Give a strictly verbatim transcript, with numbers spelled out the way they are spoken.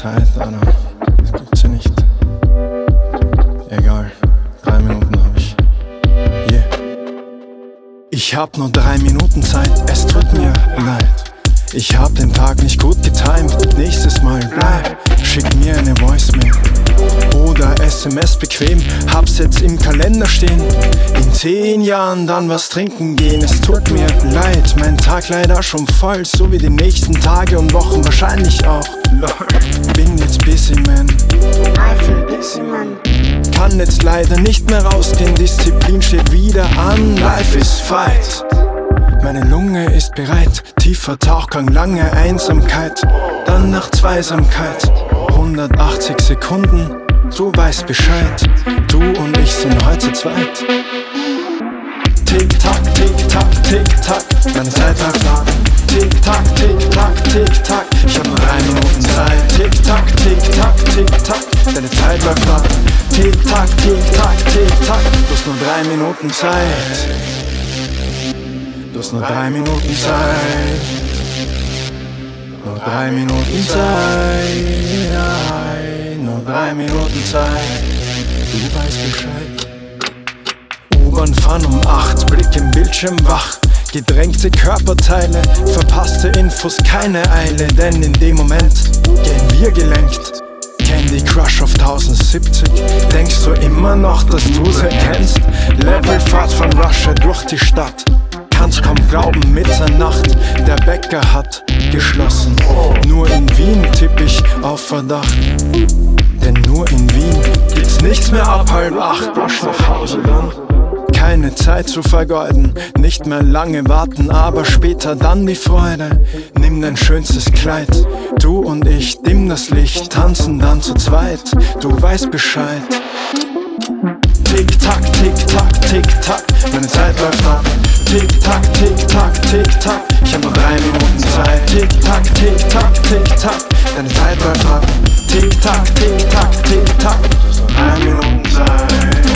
Zeit, Anna. Das gibt's ja nicht. Egal, drei Minuten hab ich. Yeah. Ich hab nur drei Minuten Zeit, es tut mir leid. Ich hab den Tag nicht gut getimed, nächstes Mal bleib. Schick mir eine Voicemail oder S M S bequem, hab's jetzt im Kalender stehen. In zehn Jahren dann was trinken gehen, es tut mir leid. Mein Tag leider schon voll, so wie die nächsten Tage und Wochen wahrscheinlich auch. Bin jetzt busy, man. I feel busy, man. Kann jetzt leider nicht mehr rausgehen, Disziplin steht wieder an. Life is fight. Meine Lunge ist bereit, tiefer Tauchgang, lange Einsamkeit, dann nach Zweisamkeit, hundertachtzig Sekunden, du weißt Bescheid, du und ich sind heute zu zweit. Tick-Tack, Tick-Tack, Tick-Tack, meine Zeit läuft ab. Tick-Tack, Tick-Tack, Tick-Tack, ich hab nur drei Minuten Zeit. Tick-Tack, Tick-Tack, Tick-Tack, deine Zeit läuft ab. Tick-Tack, Tick-Tack, Tick-Tack, du hast nur drei Minuten Zeit. Du hast nur drei Minuten Zeit. Nur drei Minuten Zeit. Nur drei Minuten Zeit. Du weißt Bescheid. U-Bahn fahren um acht, Blick im Bildschirm wach. Gedrängte Körperteile, verpasste Infos, keine Eile. Denn in dem Moment gehen wir gelenkt. Candy Crush auf tausendsiebzig. Denkst du immer noch, dass du sie kennst? Levelfahrt von Russia durch die Stadt. Kannst kaum glauben, Mitternacht, der Bäcker hat geschlossen. Nur in Wien tipp ich auf Verdacht, denn nur in Wien gibt's nichts mehr ab halb acht. Brusch nach Hause dann. Keine Zeit zu vergeuden, nicht mehr lange warten, aber später dann die Freude. Nimm dein schönstes Kleid, du und ich, dimm das Licht, tanzen dann zu zweit, du weißt Bescheid. Tick-Tack, Tick-Tack, Tick-Tack, meine Zeit läuft ab. Tick-Tack, Tick-Tack, Tick-Tack, ich hab nur drei Minuten Zeit. Tick-Tack, Tick-Tack, Tick-Tack, deine Zeit läuft ab. Tick-Tack, Tick-Tack, Tick-Tack, du hast nur drei Minuten Zeit.